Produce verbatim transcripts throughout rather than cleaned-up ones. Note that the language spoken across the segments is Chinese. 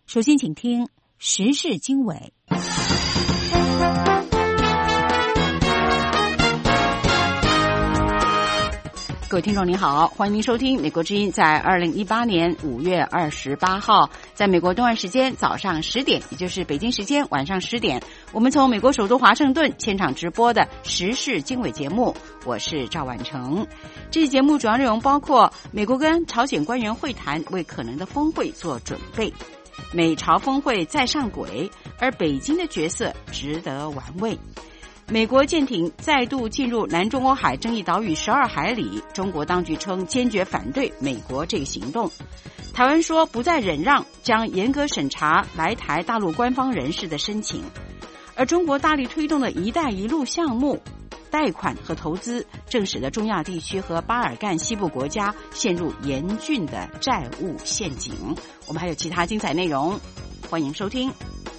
首先请听时事经纬。各位听众您好，欢迎您收听美国之音在二零一八年五月二十八号在美国东岸时间早上十点，也就是北京时间晚上十点，我们从美国首都华盛顿现场直播的时事经纬节目，我是赵婉成。这期节目主要内容包括美国跟朝鲜官员会谈，为可能的峰会做准备，美朝峰会再上轨，而北京的角色值得玩味。美国舰艇再度进入南中国海争议岛屿十二海里，中国当局称坚决反对美国这个行动。台湾说不再忍让，将严格审查来台大陆官方人士的申请。而中国大力推动的一带一路项目贷款和投资，正使得中亚地区和巴尔干西部国家陷入严峻的债务陷阱。我们还有其他精彩内容，欢迎收听。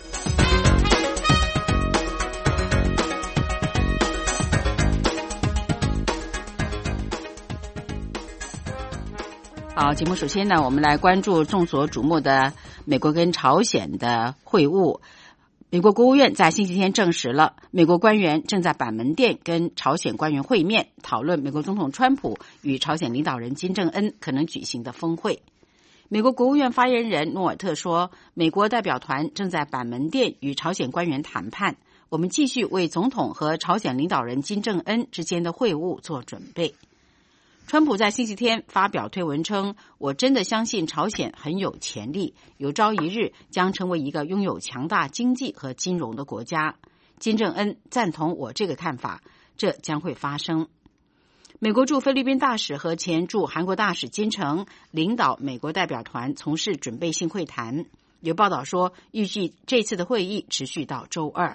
好，节目首先呢，我们来关注众所瞩目的美国跟朝鲜的会晤。美国国务院在星期天证实了，美国官员正在板门店跟朝鲜官员会面，讨论美国总统川普与朝鲜领导人金正恩可能举行的峰会。美国国务院发言人诺尔特说，美国代表团正在板门店与朝鲜官员谈判，我们继续为总统和朝鲜领导人金正恩之间的会晤做准备。川普在星期天发表推文称，我真的相信朝鲜很有潜力，有朝一日将成为一个拥有强大经济和金融的国家。金正恩赞同我这个看法，这将会发生。美国驻菲律宾大使和前驻韩国大使金城领导美国代表团从事准备性会谈，有报道说预计这次的会议持续到周二。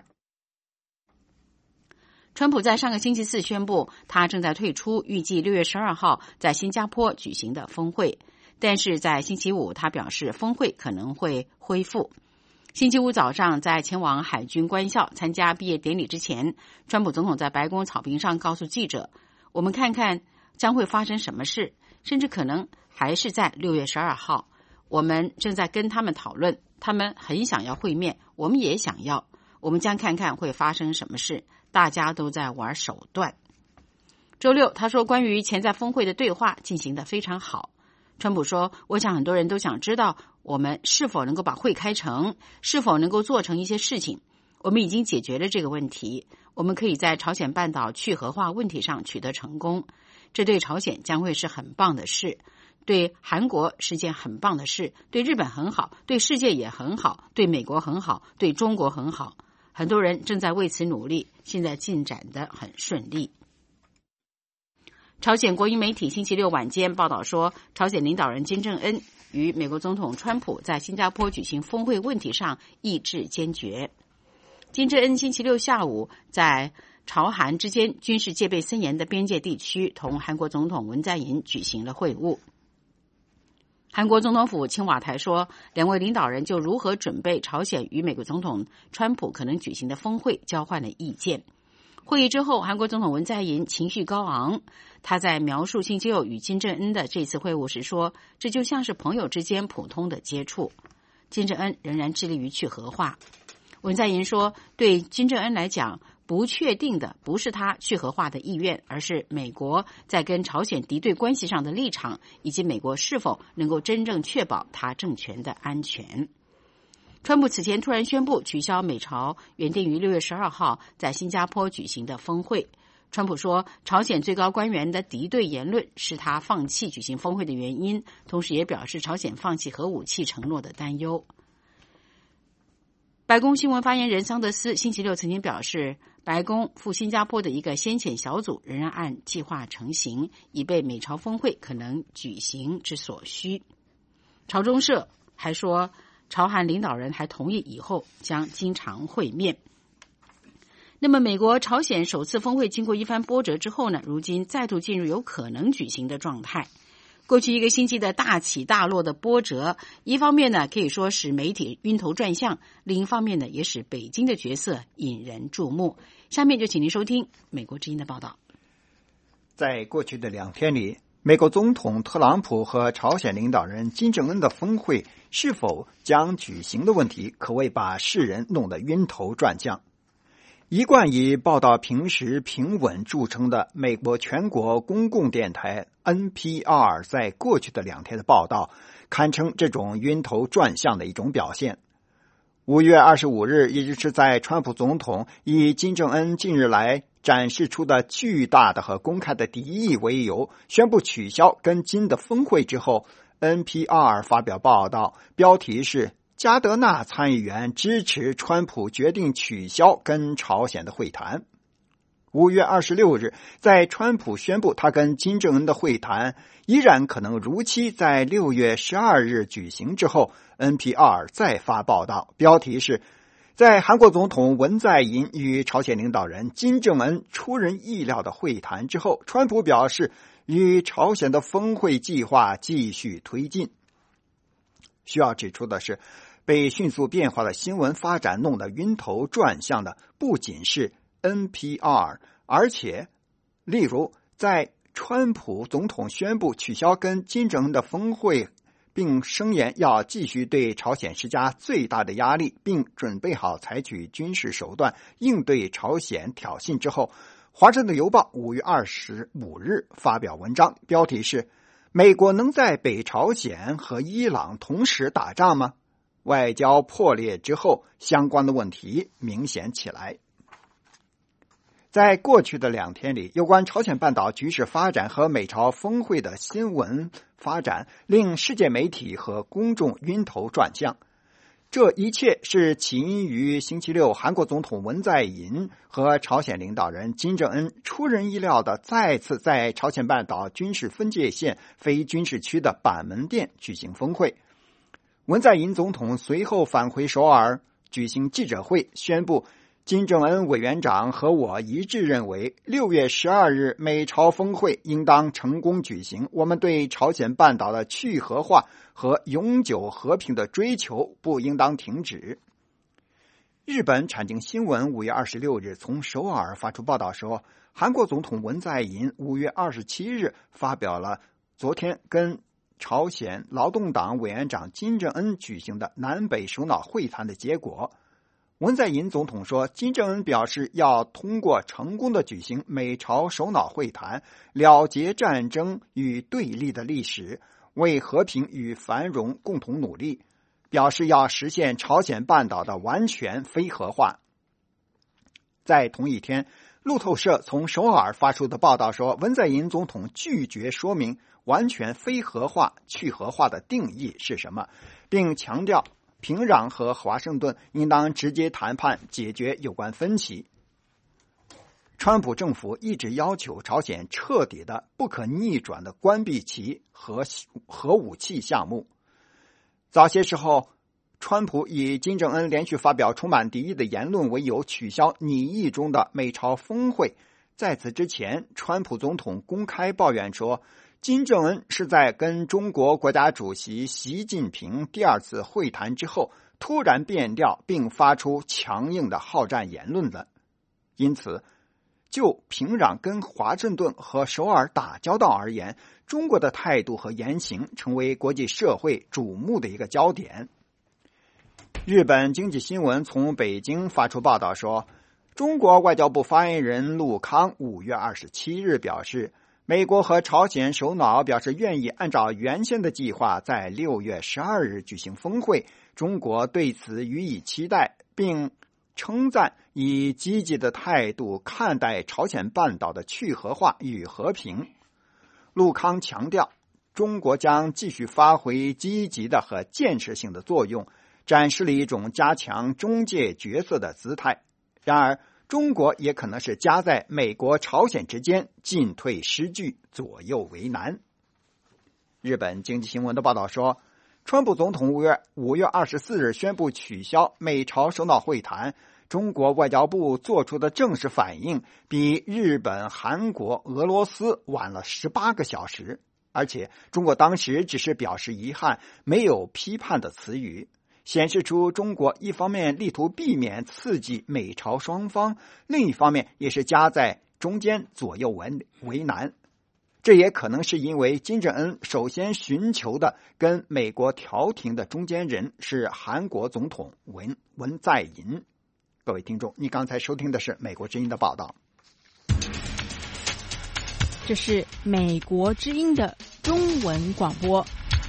川普在上个星期四宣布，他正在退出预计六月十二号在新加坡举行的峰会，但是在星期五他表示峰会可能会恢复。星期五早上在前往海军官校参加毕业典礼之前，川普总统在白宫草坪上告诉记者，我们看看将会发生什么事，甚至可能还是在六月十二号。我们正在跟他们讨论，他们很想要会面，我们也想要，我们将看看会发生什么事，大家都在玩手段。周六他说，关于潜在峰会的对话进行得非常好。川普说，我想很多人都想知道我们是否能够把会开成，是否能够做成一些事情。我们已经解决了这个问题，我们可以在朝鲜半岛去核化问题上取得成功，这对朝鲜将会是很棒的事，对韩国是件很棒的事，对日本很好，对世界也很好，对美国很好，对中国很好。很多人正在为此努力，现在进展得很顺利。朝鲜国营媒体星期六晚间报道说，朝鲜领导人金正恩与美国总统川普在新加坡举行峰会问题上意志坚决。金正恩星期六下午在朝韩之间军事戒备森严的边界地区同韩国总统文在寅举行了会晤。韩国总统府青瓦台说，两位领导人就如何准备朝鲜与美国总统川普可能举行的峰会交换了意见。会议之后，韩国总统文在寅情绪高昂，他在描述星期六与金正恩的这次会晤时说，这就像是朋友之间普通的接触。金正恩仍然致力于去核化。文在寅说，对金正恩来讲，不确定的不是他去核化的意愿，而是美国在跟朝鲜敌对关系上的立场，以及美国是否能够真正确保他政权的安全。川普此前突然宣布取消美朝原定于六月十二号在新加坡举行的峰会。川普说，朝鲜最高官员的敌对言论是他放弃举行峰会的原因，同时也表示朝鲜放弃核武器承诺的担忧。白宫新闻发言人桑德斯星期六曾经表示，白宫赴新加坡的一个先遣小组仍然按计划成行，以备美朝峰会可能举行之所需。朝中社还说，朝韩领导人还同意以后将经常会面。那么美国朝鲜首次峰会经过一番波折之后呢，如今再度进入有可能举行的状态。过去一个星期的大起大落的波折，一方面呢可以说使媒体晕头转向，另一方面呢也使北京的角色引人注目。下面就请您收听美国之音的报道。 在过去的两天里， 美国总统特朗普和朝鲜领导人金正恩的峰会是否将举行的问题，可谓把世人弄得晕头转向。一贯以报道平实平稳著称的美国全国公共电台 N P R 在过去的两天的报道，堪称这种晕头转向的一种表现。五月二十五日，也就是在川普总统以金正恩近日来展示出的巨大的和公开的敌意为由，宣布取消跟金的峰会之后， N P R 发表报道，标题是加德纳参议员支持川普决定取消跟朝鲜的会谈。五月二十六日，在川普宣布他跟金正恩的会谈依然可能如期在六月十二日举行之后， N P R 再发报道，标题是在韩国总统文在寅与朝鲜领导人金正恩出人意料的会谈之后，川普表示与朝鲜的峰会计划继续推进。需要指出的是，被迅速变化的新闻发展弄得晕头转向的不仅是 N P R， 而且例如在川普总统宣布取消跟金正恩的峰会，并声言要继续对朝鲜施加最大的压力，并准备好采取军事手段应对朝鲜挑衅之后，华盛顿邮报五月二十五日发表文章，标题是美国能在北朝鲜和伊朗同时打仗吗？外交破裂之后，相关的问题明显起来。在过去的两天里，有关朝鲜半岛局势发展和美朝峰会的新闻发展，令世界媒体和公众晕头转向。这一切是起因于星期六韩国总统文在寅和朝鲜领导人金正恩出人意料的再次在朝鲜半岛军事分界线非军事区的板门店举行峰会。文在寅总统随后返回首尔举行记者会，宣布金正恩委员长和我一致认为，六月十二日美朝峰会应当成功举行。我们对朝鲜半岛的去核化和永久和平的追求不应当停止。日本产经新闻五月二十六日从首尔发出报道说，韩国总统文在寅五月二十七日发表了昨天跟朝鲜劳动党委员长金正恩举行的南北首脑会谈的结果。文在寅总统说，金正恩表示要通过成功的举行美朝首脑会谈，了结战争与对立的历史，为和平与繁荣共同努力，表示要实现朝鲜半岛的完全非核化。在同一天，路透社从首尔发出的报道说，文在寅总统拒绝说明完全非核化、去核化的定义是什么，并强调平壤和华盛顿应当直接谈判解决有关分歧。川普政府一直要求朝鲜彻底的、不可逆转的关闭其核核武器项目。早些时候，川普以金正恩连续发表充满敌意的言论为由，取消拟议中的美朝峰会。在此之前，川普总统公开抱怨说，金正恩是在跟中国国家主席习近平第二次会谈之后突然变调，并发出强硬的好战言论的。因此，就平壤跟华盛顿和首尔打交道而言，中国的态度和言行成为国际社会瞩目的一个焦点。日本经济新闻从北京发出报道说，中国外交部发言人陆康五月二十七日表示，美国和朝鲜首脑表示愿意按照原先的计划在六月十二日举行峰会，中国对此予以期待，并称赞以积极的态度看待朝鲜半岛的去核化与和平。陆康强调，中国将继续发挥积极的和建设性的作用，展示了一种加强中介角色的姿态。然而，中国也可能是夹在美国、朝鲜之间，进退失据，左右为难。日本经济新闻的报道说，川普总统五月五月二十四日宣布取消美朝首脑会谈，中国外交部做出的正式反应比日本、韩国、俄罗斯晚了十八个小时，而且中国当时只是表示遗憾，没有批判的词语，显示出中国一方面力图避免刺激美朝双方，另一方面也是夹在中间，左右为为难。 这也可能是因为金正恩首先寻求的跟美国调停的中间人是韩国总统文文在寅。各位听众，你刚才收听的是美国之音的报道。 这是美国之音的中文广播。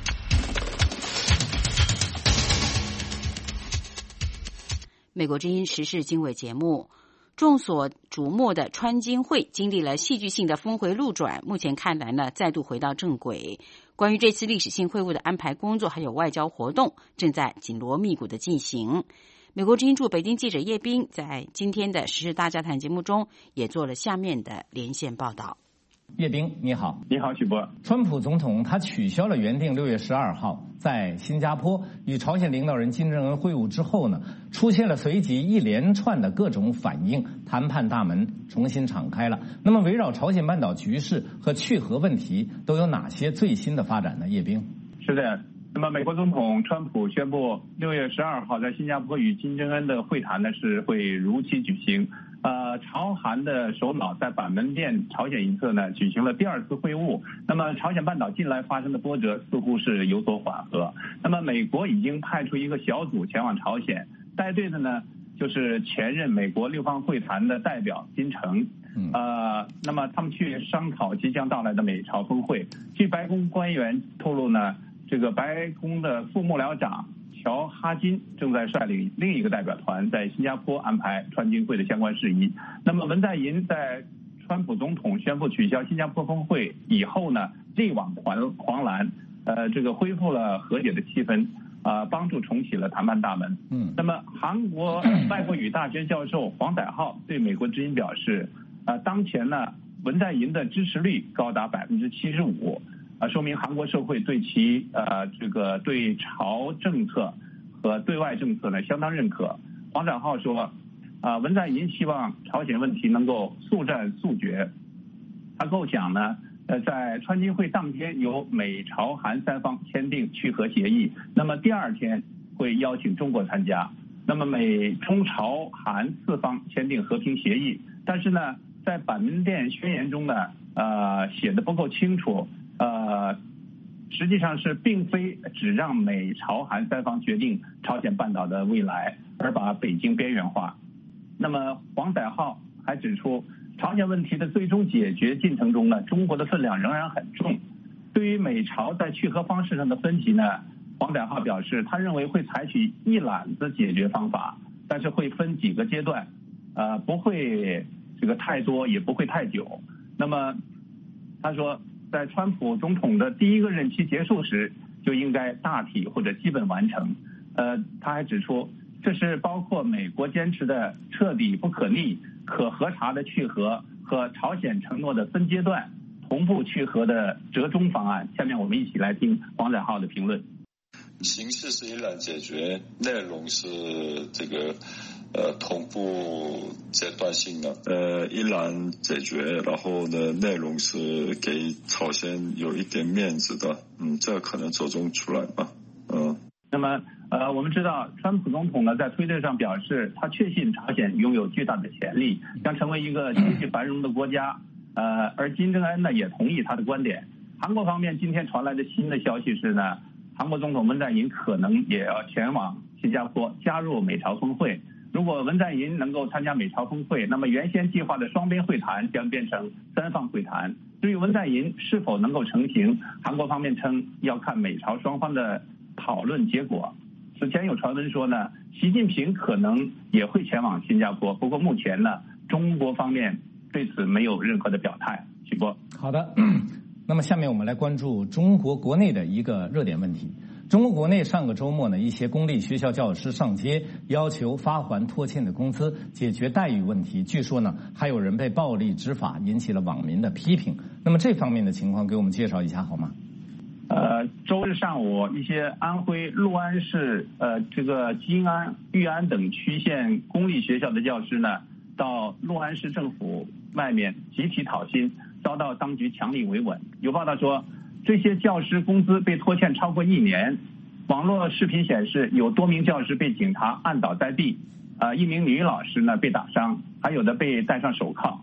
美国之音时事经纬节目，众所瞩目的川金会经历了戏剧性的峰回路转，目前看来呢，再度回到正轨。关于这次历史性会晤的安排工作还有外交活动，正在紧锣密鼓的进行。美国之音驻北京记者叶斌在今天的时事大家谈节目中也做了下面的连线报道。 叶斌，你好。 你好，许博。 川普总统他取消了原定六月十二号在新加坡与朝鲜领导人金正恩会晤之后呢，出现了随即一连串的各种反应，谈判大门重新敞开了。那么围绕朝鲜半岛局势和去核问题都有哪些最新的发展呢？叶斌。 是的，那么美国总统川普宣布六月十二号在新加坡与金正恩的会谈呢是会如期举行。呃，朝韩的首脑在板门店朝鲜一侧呢举行了第二次会晤。那么朝鲜半岛近来发生的波折似乎是有所缓和。那么美国已经派出一个小组前往朝鲜，带队的呢就是前任美国六方会谈的代表金城。呃，那么他们去商讨即将到来的美朝峰会。据白宫官员透露呢，这个白宫的副幕僚长乔哈金正在率领另一个代表团在新加坡安排川金会的相关事宜。那么文在寅在川普总统宣布取消新加坡峰会以后呢，力挽狂狂澜，呃，这个恢复了和解的气氛，啊、呃，帮助重启了谈判大门。嗯，那么韩国外国语大学教授黄载浩对美国之音表示，呃，当前呢，文在寅的支持率高达百分之七十五。啊，说明韩国社会对其呃这个对朝政策和对外政策呢相当认可。黄载浩说，啊，文在寅希望朝鲜问题能够速战速决。他构想呢，呃，在川金会当天由美朝韩三方签订去核协议，那么第二天会邀请中国参加，那么美中朝韩四方签订和平协议。但是呢，在板门店宣言中呢，呃，写的不够清楚。呃，实际上是并非只让美朝韩三方决定朝鲜半岛的未来，而把北京边缘化。那么黄载浩还指出，朝鲜问题的最终解决进程中呢，中国的分量仍然很重。对于美朝在去核方式上的分歧呢，黄载浩表示，他认为会采取一揽子解决方法，但是会分几个阶段，呃，不会这个太多，也不会太久。那么他说，在川普总统的第一个任期结束时，就应该大体或者基本完成。呃，他还指出，这是包括美国坚持的彻底不可逆、可核查的去核和朝鲜承诺的分阶段同步去核的折中方案。下面我们一起来听黄载浩的评论。 形式是一揽解决，内容是这个呃同步阶段性的，呃一揽解决，然后呢内容是给朝鲜有一点面子的，嗯，这可能折中出来吧，嗯。 那么呃我们知道，川普总统呢在推特上表示，他确信朝鲜拥有巨大的潜力，将成为一个经济繁荣的国家。呃，而金正恩呢也同意他的观点。韩国方面今天传来的新的消息是呢，韩国总统文在寅可能也要前往新加坡加入美朝峰会。如果文在寅能够参加美朝峰会，那么原先计划的双边会谈将变成三方会谈。至于文在寅是否能够成行，韩国方面称要看美朝双方的讨论结果。此前有传闻说呢，习近平可能也会前往新加坡，不过目前呢，中国方面对此没有任何的表态。许波， 好的。那么下面我们来关注中国国内的一个热点问题。中国国内上个周末呢，一些公立学校教师上街要求发还拖欠的工资，解决待遇问题。据说呢，还有人被暴力执法，引起了网民的批评。那么这方面的情况给我们介绍一下好吗？ 呃，周日上午，一些安徽六安市、呃这个金安、裕安等区县公立学校的教师呢，到六安市政府外面集体讨薪，遭到当局强力维稳。有报道说，这些教师工资被拖欠超过一年。网络视频显示，有多名教师被警察按倒在地，呃，一名女老师呢被打伤，还有的被戴上手铐。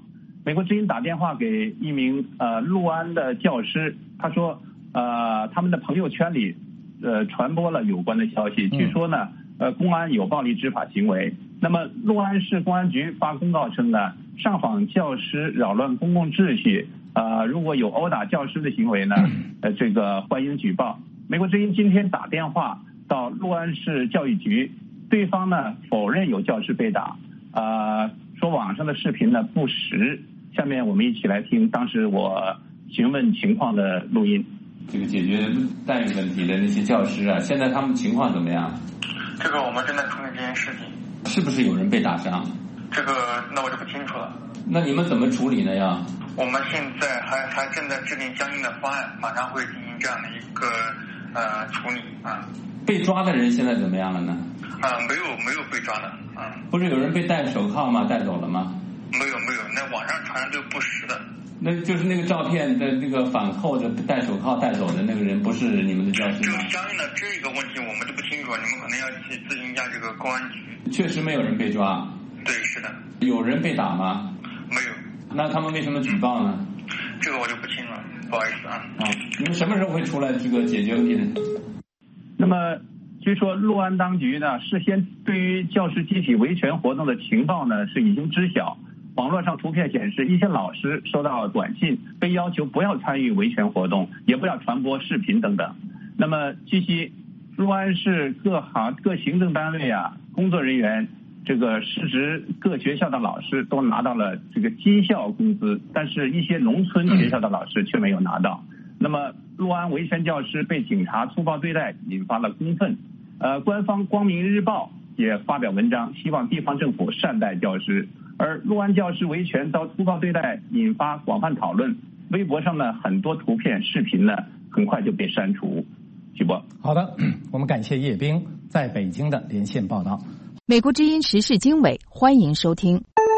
美国之音打电话给一名呃陆安的教师，他说呃他们的朋友圈里呃传播了有关的消息，据说呢呃公安有暴力执法行为。那么陆安市公安局发公告称呢，上访教师扰乱公共秩序，呃如果有殴打教师的行为呢，呃这个欢迎举报。美国之音今天打电话到陆安市教育局，对方呢否认有教师被打，呃说网上的视频呢不实。下面我们一起来听当时我询问情况的录音。 这个解决待遇问题的那些教师啊，现在他们情况怎么样？ 这个我们正在处理这件事情。 是不是有人被打伤？ 这个那我就不清楚了。 那你们怎么处理呢呀？ 我们现在还还正在制定相应的方案，马上会进行这样的一个呃处理啊。 被抓的人现在怎么样了呢？ 啊，没有没有被抓的啊。 不是有人被戴手铐吗？带走了吗？ 没有没有，那网上传的都不实的。 那就是那个照片的那个反扣的戴手铐带走的那个人，不是你们的教师吗？ 就相应的这个问题我们就不清楚，你们可能要去咨询一下这个公安局。 确实没有人被抓。 对，是的。 有人被打吗？ 没有。 那他们为什么举报呢？ 这个我就不清了，不好意思啊。 啊，你们什么时候会出来这个解决问题呢？ 那么据说陆安当局呢，事先对于教师集体维权活动的情报呢是已经知晓。网络上图片显示，一些老师收到短信，被要求不要参与维权活动，也不要传播视频等等。那么据悉，陆安市各行各行政单位啊，工作人员，这个市职各学校的老师都拿到了这个绩效工资，但是一些农村学校的老师却没有拿到。那么陆安维权教师被警察粗暴对待，引发了公愤。呃，官方光明日报也发表文章，希望地方政府善待教师。而陆安教师维权遭粗暴对待，引发广泛讨论。微博上呢，很多图片、视频呢，很快就被删除。徐波， 好的，我们感谢叶冰在北京的连线报道。 美国之音时事经纬，欢迎收听。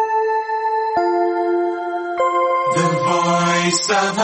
The Voice of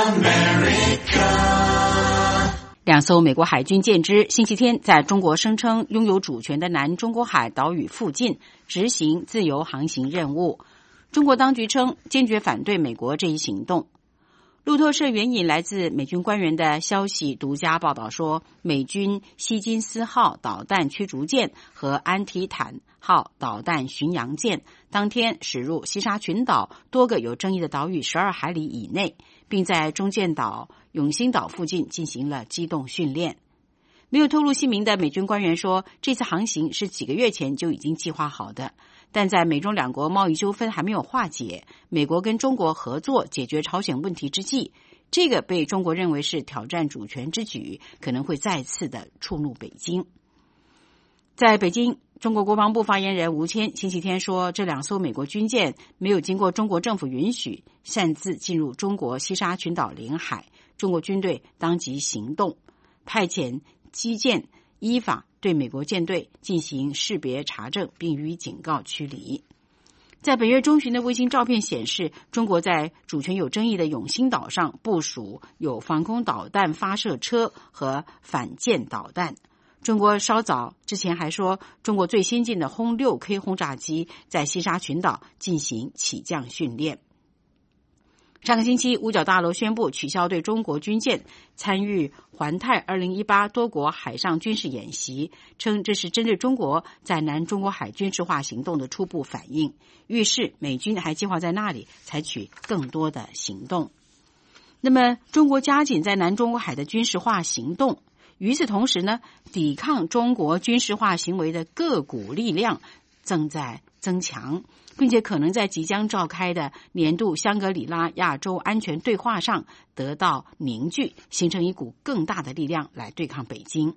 America。 两艘美国海军舰只星期天在中国声称拥有主权的南中国海岛屿附近执行自由航行任务。中国当局称坚决反对美国这一行动。路透社援引来自美军官员的消息独家报道说，美军希金斯号导弹驱逐舰和安提坦号导弹巡洋舰当天驶入西沙群岛多个有争议的岛屿十二海里以内，并在中间岛、永兴岛附近进行了机动训练。没有透露姓名的美军官员说，这次航行是几个月前就已经计划好的，但在美中两国贸易纠纷还没有化解，美国跟中国合作解决朝鲜问题之际，这个被中国认为是挑战主权之举，可能会再次的触怒北京。在北京，中国国防部发言人吴谦星期天说，这两艘美国军舰没有经过中国政府允许，擅自进入中国西沙群岛领海，中国军队当即行动，派遣机舰依法对美国舰队进行识别查证，并予以警告驱离。在本月中旬的卫星照片显示，中国在主权有争议的永兴岛上部署有防空导弹发射车和反舰导弹。中国稍早之前还说，中国最先进的轰 六 K 轰炸机在西沙群岛进行起降训练。上个星期，五角大楼宣布取消对中国军舰参与环太二零一八多国海上军事演习，称这是针对中国在南中国海军事化行动的初步反应，预示美军还计划在那里采取更多的行动。那么，中国加紧在南中国海的军事化行动，与此同时呢，抵抗中国军事化行为的各股力量正在增强，并且可能在即将召开的年度香格里拉亚洲安全对话上得到凝聚，形成一股更大的力量来对抗北京。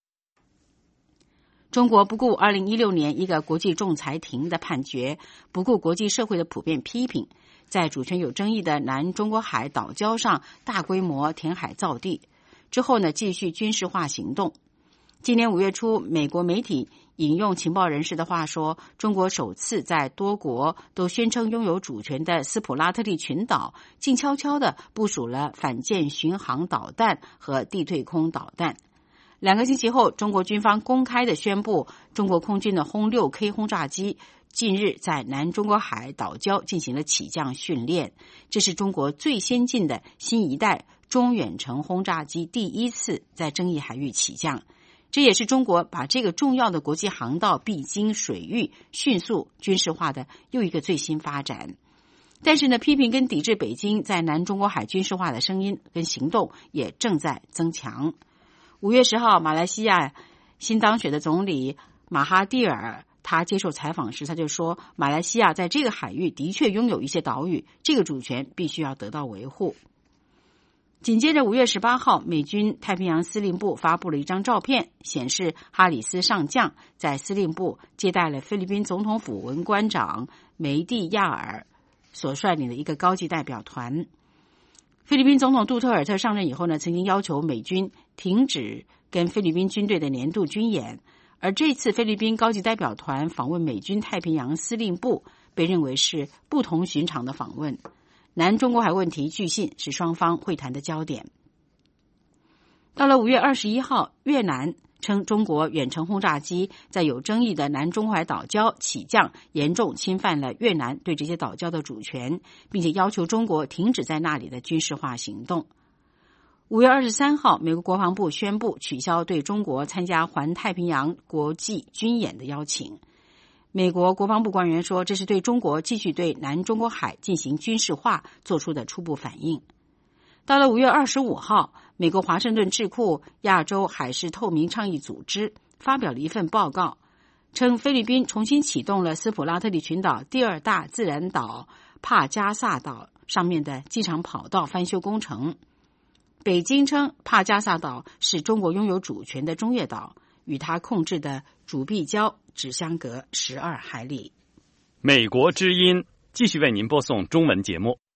中国不顾二零一六年一个国际仲裁庭的判决，不顾国际社会的普遍批评，在主权有争议的南中国海岛礁上大规模填海造地之后呢，继续军事化行动。今年五月初，美国媒体引用情报人士的话说，中国首次在多国都宣称拥有主权的斯普拉特利群岛静悄悄地部署了反舰巡航导弹和地对空导弹。两个星期后，中国军方公开地宣布，中国空军的轰 六 K 轰炸机近日在南中国海岛礁进行了起降训练，这是中国最先进的新一代中远程轰炸机第一次在争议海域起降，这也是中国把这个重要的国际航道必经水域迅速军事化的又一个最新发展。但是呢，批评跟抵制北京在南中国海军事化的声音跟行动也正在增强。五月十号，马来西亚新当选的总理马哈蒂尔他接受采访时，他就说，马来西亚在这个海域的确拥有一些岛屿，这个主权必须要得到维护。紧接着五月十八号，美军太平洋司令部发布了一张照片，显示哈里斯上将在司令部接待了菲律宾总统府文官长梅蒂亚尔所率领的一个高级代表团。菲律宾总统杜特尔特上任以后呢，曾经要求美军停止跟菲律宾军队的年度军演，而这次菲律宾高级代表团访问美军太平洋司令部，被认为是不同寻常的访问。南中国海问题据信是双方会谈的焦点。到了五月二十一号，越南称中国远程轰炸机在有争议的南中国海岛礁起降，严重侵犯了越南对这些岛礁的主权，并且要求中国停止在那里的军事化行动。五月二十三号，美国国防部宣布取消对中国参加环太平洋国际军演的邀请。美国国防部官员说，这是对中国继续对南中国海进行军事化做出的初步反应。到了五月二十五号，美国华盛顿智库亚洲海事透明倡议组织发表了一份报告，称菲律宾重新启动了斯普拉特里群岛第二大自然岛帕加萨岛上面的机场跑道翻修工程。北京称帕加萨岛是中国拥有主权的中业岛，与它控制的主碧礁只相隔十二海里。 美国之音继续为您播送中文节目。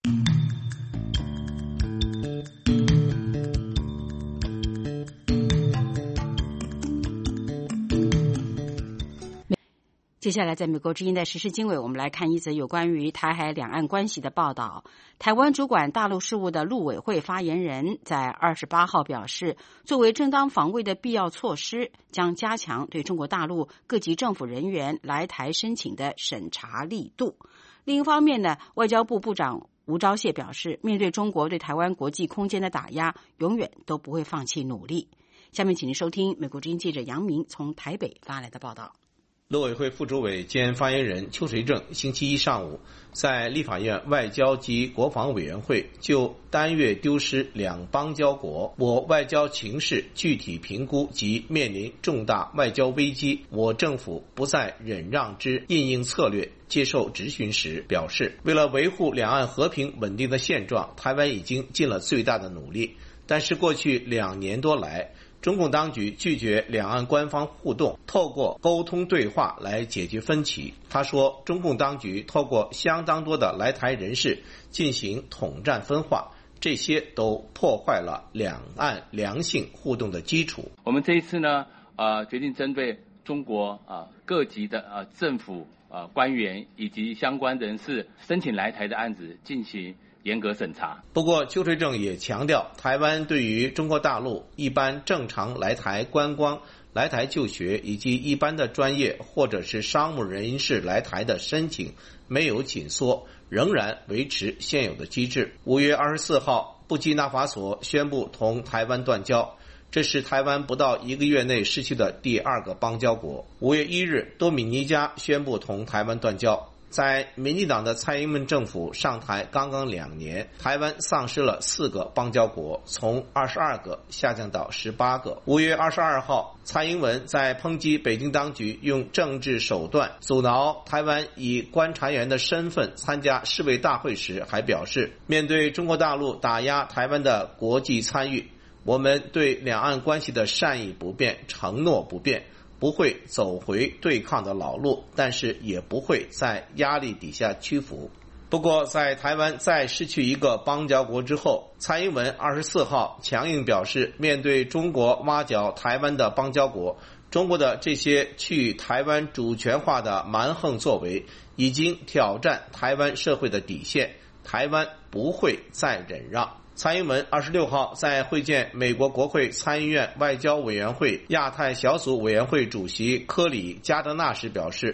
接下来在美国之音的时事经纬，我们来看一则有关于台海两岸关系的报道。台湾主管大陆事务的陆委会发言人在二十八号表示，作为正当防卫的必要措施，将加强对中国大陆各级政府人员来台申请的审查力度。另一方面呢，外交部部长吴钊燮表示，面对中国对台湾国际空间的打压，永远都不会放弃努力。下面请您收听美国之音记者杨明从台北发来的报道。 陆委会副主委兼发言人邱垂正星期一上午在立法院外交及国防委员会就单月丢失两邦交国，我外交情势具体评估及面临重大外交危机，我政府不再忍让之因应策略接受质询时表示，为了维护两岸和平稳定的现状，台湾已经尽了最大的努力，但是过去两年多来，中共当局拒绝两岸官方互动，透过沟通对话来解决分歧。他说，中共当局透过相当多的来台人士进行统战分化，这些都破坏了两岸良性互动的基础。 我们这一次呢，呃，决定针对中国啊、呃、各级的呃政府呃官员以及相关人士申请来台的案子进行严格审查。 不过邱垂正也强调，台湾对于中国大陆一般正常来台观光、来台就学以及一般的专业或者是商务人士来台的申请没有紧缩，仍然维持现有的机制。五月二十四号，布基纳法索宣布同台湾断交，这是台湾不到一个月内失去的第二个邦交国。五月一日，多米尼加宣布同台湾断交。在民进党的蔡英文政府上台刚刚两年，台湾丧失了四个邦交国，从二十二个下降到十八个。五月二十二号，蔡英文在抨击北京当局用政治手段阻挠台湾以观察员的身份参加世卫大会时，还表示，面对中国大陆打压台湾的国际参与，我们对两岸关系的善意不变，承诺不变，不会走回对抗的老路，但是也不会在压力底下屈服。不过在台湾再失去一个邦交国之后，蔡英文二十四号强硬表示，面对中国挖角台湾的邦交国，中国的这些去台湾主权化的蛮横作为已经挑战台湾社会的底线，台湾不会再忍让。蔡英文二十六号在会见美国国会参议院外交委员会亚太小组委员会主席科里加德纳时表示，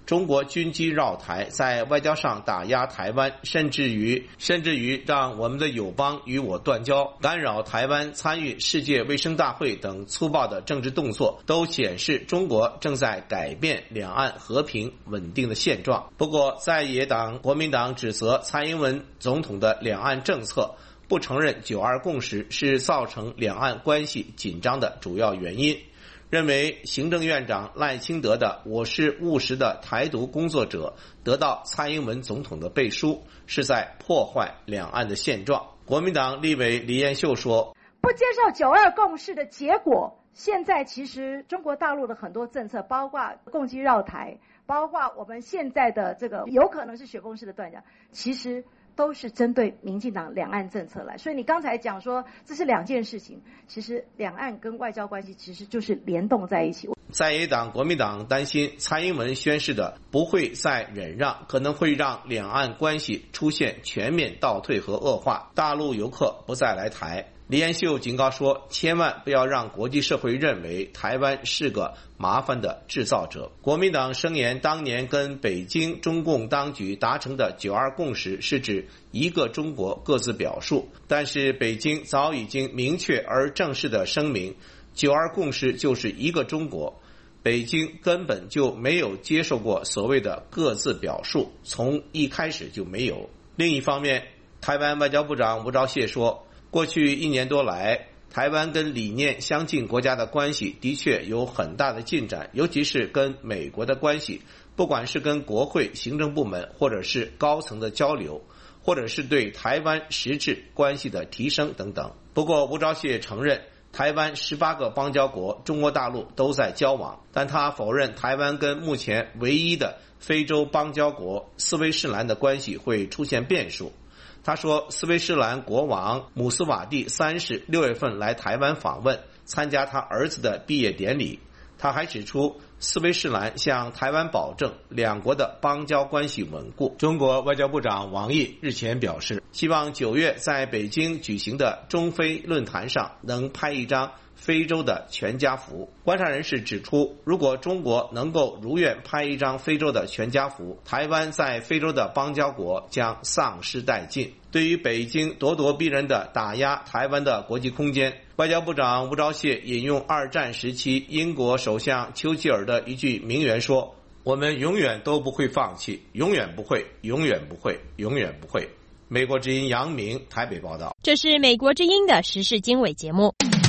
中国军机绕台，在外交上打压台湾，甚至于甚至于让我们的友邦与我断交，干扰台湾参与世界卫生大会等粗暴的政治动作，都显示中国正在改变两岸和平稳定的现状。不过，在野党国民党指责蔡英文总统的两岸政策，不承认九二共识是造成两岸关系紧张的主要原因，认为行政院长赖清德的我是务实的台独工作者得到蔡英文总统的背书，是在破坏两岸的现状。国民党立委李彦秀说， 不接受九二共识的结果，现在其实中国大陆的很多政策，包括共机绕台，包括我们现在的这个有可能是雪峰式的断交，其实都是针对民进党两岸政策来。所以你刚才讲说这是两件事情，其实两岸跟外交关系其实就是联动在一起。 在野党国民党担心蔡英文宣示的不会再忍让，可能会让两岸关系出现全面倒退和恶化，大陆游客不再来台。李彦秀警告说，千万不要让国际社会认为台湾是个麻烦的制造者。国民党声言，当年跟北京中共当局达成的九二共识是指一个中国各自表述，但是北京早已经明确而正式的声明，九二共识就是一个中国，北京根本就没有接受过所谓的各自表述，从一开始就没有。另一方面，台湾外交部长吴钊燮说，过去一年多来，台湾跟理念相近国家的关系的确有很大的进展，尤其是跟美国的关系，不管是跟国会行政部门，或者是高层的交流，或者是对台湾实质关系的提升等等。不过吴钊燮承认，台湾十八个邦交国中国大陆都在交往，但他否认台湾跟目前唯一的非洲邦交国斯威士兰的关系会出现变数。他说，斯威士兰国王姆斯瓦蒂三世六月份来台湾访问，参加他儿子的毕业典礼。他还指出，斯威士兰向台湾保证两国的邦交关系稳固。中国外交部长王毅日前表示，希望九月在北京举行的中非论坛上能拍一张非洲的全家福。观察人士指出，如果中国能够如愿拍一张非洲的全家福，台湾在非洲的邦交国将丧失殆尽。对于北京咄咄逼人的打压台湾的国际空间，外交部长吴钊燮引用二战时期英国首相丘吉尔的一句名言说，我们永远都不会放弃，永远不会，永远不会，永远不会。美国之音杨明台北报道。 这是美国之音的时事经纬节目。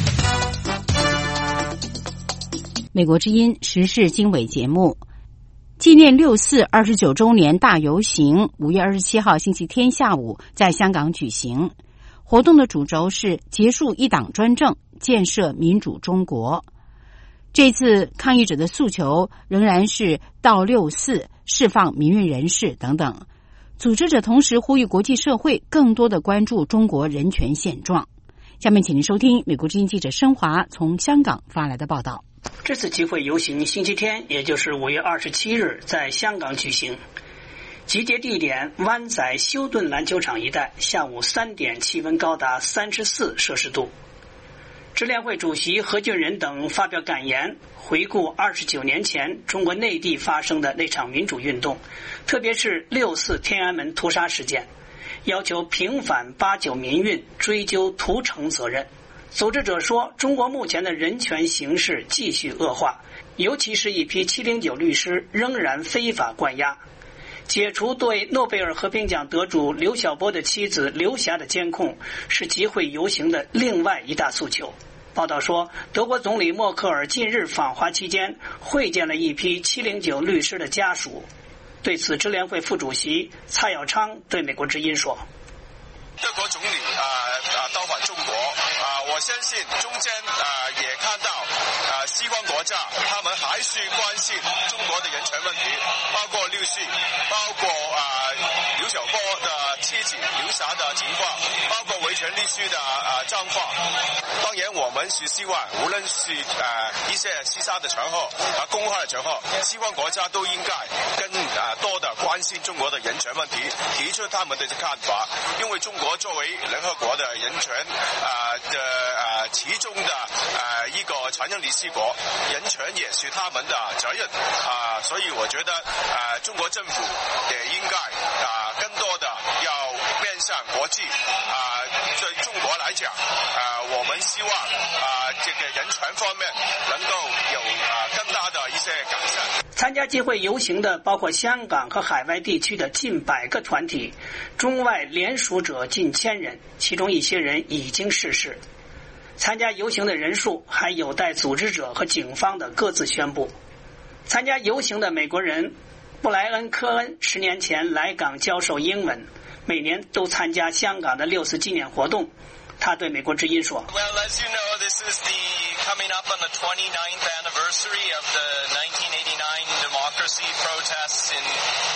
美国之音时事经纬节目，纪念六四二十九周年大游行，五月二十七号星期天下午在香港举行。活动的主轴是结束一党专政，建设民主中国。这次抗议者的诉求仍然是到六四、释放民运人士等等。组织者同时呼吁国际社会更多的关注中国人权现状。下面请您收听美国之音记者申华从香港发来的报道。 这次集会游行星期天，也就是五月二十七日在香港举行，集结地点湾仔休顿篮球场一带，下午三点气温高达三十四摄氏度。支联会主席何俊仁等发表感言，回顾二十九年前中国内地发生的那场民主运动，特别是六四天安门屠杀事件，要求平反八九民运，追究屠城责任。组织者说，中国目前的人权形势继续恶化，尤其是一批七零九律师仍然非法关押。解除对诺贝尔和平奖得主刘晓波的妻子刘霞的监控，是集会游行的另外一大诉求。报道说，德国总理默克尔近日访华期间会见了一批七零九律师的家属。对此，支联会副主席蔡耀昌对美国之音说， 德国总理啊啊到访中国啊，我相信中间啊也看到啊西方国家他们还是关心中国的人权问题，包括六四，包括啊刘晓波的妻子刘霞的情况，包括维权律师的啊状况。当然，我们是希望无论是啊一些私下的场合啊公开的场合，西方国家都应该更啊多的关心中国的人权问题，提出他们的看法，因为中国作为联合国的人权啊的啊其中的啊一个常任理事国，人权也是他们的责任啊。 啊，所以我觉得啊，中国政府也应该啊更多的要面向国际啊，对中国来讲啊，我们希望啊这个人权方面能够有啊更大的一些改善。 参加集会游行的包括香港和海外地区的近百个团体，中外联署者近千人，其中一些人已经逝世。参加游行的人数还有待组织者和警方的各自宣布。参加游行的美国人布莱恩·科恩十年前来港教授英文，每年都参加香港的六四纪念活动。他对美国之音说 Well, as you know, this is the coming up on the twenty-ninth anniversary of the nineteen eighty-nine democracy protests in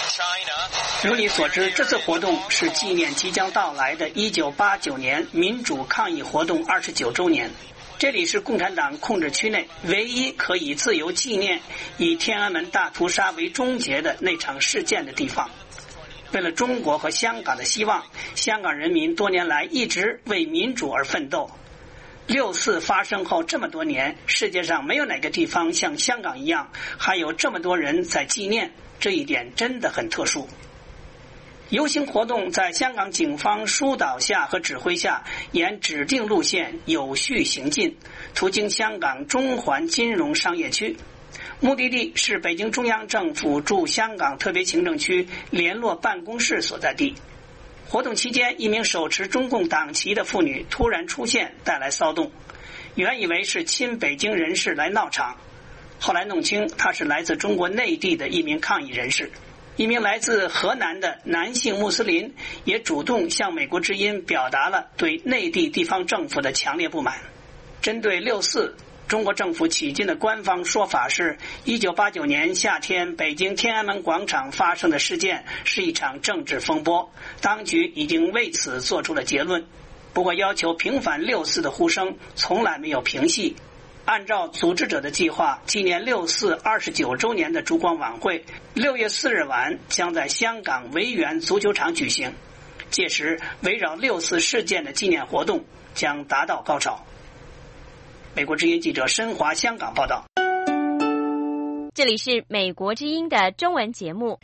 China. 如你所知，这次活动是纪念即将到来的一九八九年民主抗议活动二十九周年。这里是共产党控制区内唯一可以自由纪念以天安门大屠杀为终结的那场事件的地方。为了中国和香港的希望，香港人民多年来一直为民主而奋斗。六四发生后这么多年，世界上没有哪个地方像香港一样还有这么多人在纪念，这一点真的很特殊。游行活动在香港警方疏导下和指挥下，沿指定路线有序行进，途经香港中环金融商业区，目的地是北京中央政府驻香港特别行政区联络办公室所在地。活动期间，一名手持中共党旗的妇女突然出现，带来骚动。原以为是亲北京人士来闹场，后来弄清她是来自中国内地的一名抗议人士。一名来自河南的男性穆斯林也主动向美国之音表达了对内地地方政府的强烈不满。针对六四，中国政府迄今的官方说法是一九八九年夏天北京天安门广场发生的事件是一场政治风波，当局已经为此做出了结论。不过要求平反六四的呼声从来没有平息。按照组织者的计划，纪念六四二十九周年的烛光晚会六月四日晚将在香港维园足球场举行，届时围绕六四事件的纪念活动将达到高潮。美国之音记者申华香港报道。 这里是美国之音的中文节目。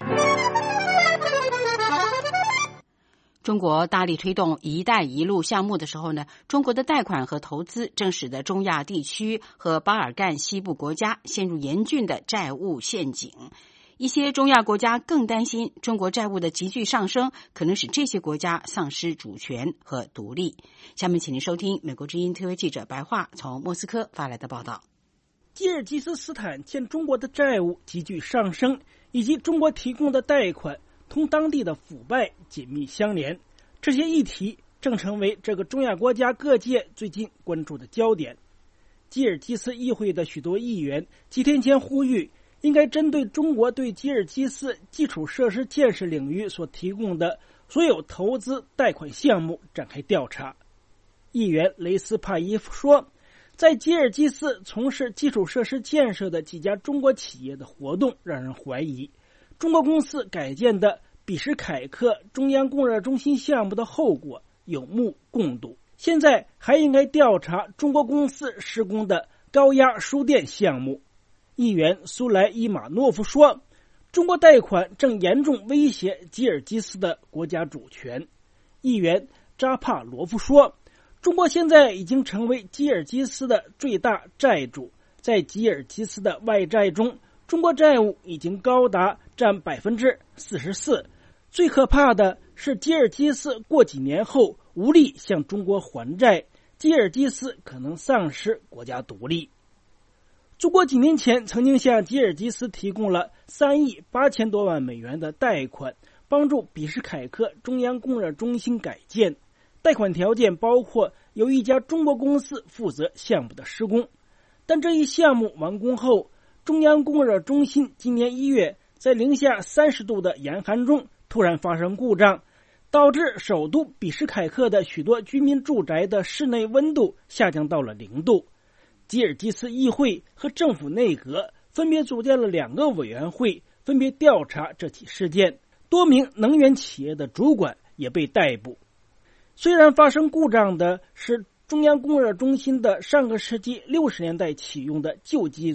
中国大力推动“一带一路”项目的时候呢，中国的贷款和投资正使得中亚地区和巴尔干西部国家陷入严峻的债务陷阱。一些中亚国家更担心中国债务的急剧上升可能使这些国家丧失主权和独立。下面请您收听美国之音特约记者白桦从莫斯科发来的报道。 吉尔吉斯斯坦欠中国的债务急剧上升，以及中国提供的贷款同当地的腐败紧密相连，这些议题正成为这个中亚国家各界最近关注的焦点。吉尔吉斯议会的许多议员几天前呼吁，应该针对中国对吉尔吉斯基础设施建设领域所提供的所有投资贷款项目展开调查。议员雷斯帕伊夫说，在吉尔吉斯从事基础设施建设的几家中国企业的活动让人怀疑，中国公司改建的比什凯克中央供热中心项目的后果有目共睹。现在还应该调查中国公司施工的高压输电项目。议员苏莱伊马诺夫说，中国贷款正严重威胁吉尔吉斯的国家主权。议员扎帕罗夫说，中国现在已经成为吉尔吉斯的最大债主，在吉尔吉斯的外债中，中国债务已经高达占百分之四十四。最可怕的是，吉尔吉斯过几年后无力向中国还债，吉尔吉斯可能丧失国家独立。中国几年前曾经向吉尔吉斯提供了三亿八千多万美元的贷款，帮助比什凯克中央供热中心改建。贷款条件包括由一家中国公司负责项目的施工，但这一项目完工后，中央供热中心今年一月在零下三十度的严寒中突然发生故障，导致首都比什凯克的许多居民住宅的室内温度下降到了零度。吉尔吉斯议会和政府内阁分别组建了两个委员会，分别调查这起事件。多名能源企业的主管也被逮捕。虽然发生故障的是中央供热中心的上个世纪六十年代启用的旧机组，